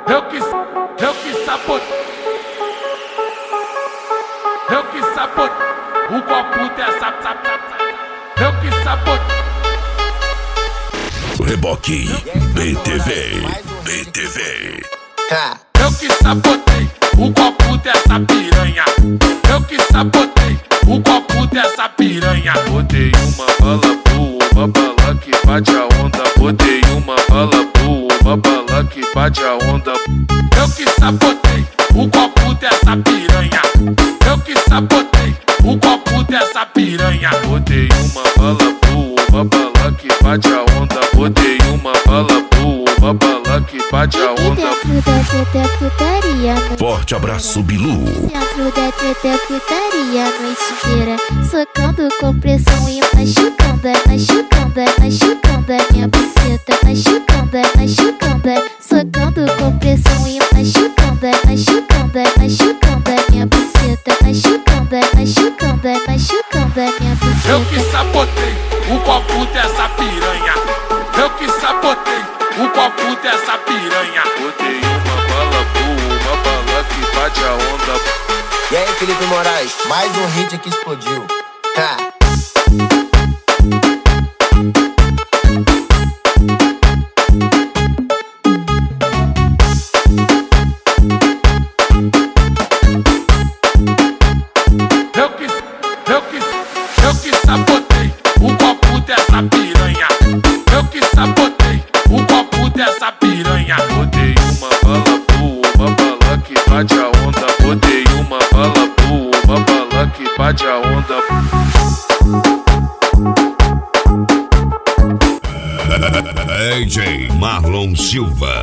Eu que sabotei o copo dessa. Eu que sabotei. Reboque BTV. Eu que sabotei o copo dessa piranha. Eu que sabotei o copo dessa piranha. Botei uma bala boa, uma bala que bate a onda. Botei uma bala boa, uma bala que bate a onda. Eu que sabotei o copo dessa piranha. Eu que sabotei o copo dessa piranha. Botei uma bala boa, uma bala que bate a onda. Botei uma bala boa, uma bala que bate a onda. Dentro da treta é putaria. Forte abraço, Bilu. Dentro da treta é putaria a noite inteira. Socando com pressão e machucando, machucando a minha buceta. Machucando, socando com pressão e machucando a minha buceta. Machucando a minha buceta. Eu que sabotei o copo dessa piranha. Eu que sabotei o copo dessa piranha. Botei uma bala boa, uma bala que bate a onda. E aí, Felipe Moraes, mais um hit que explodiu. Eu que sabotei o copo dessa piranha. Eu que sabotei o copo dessa piranha. Botei uma bala boa, uma bala que bate a onda. Botei uma bala boa, uma bala que bate a onda. DJ Marlon Silva.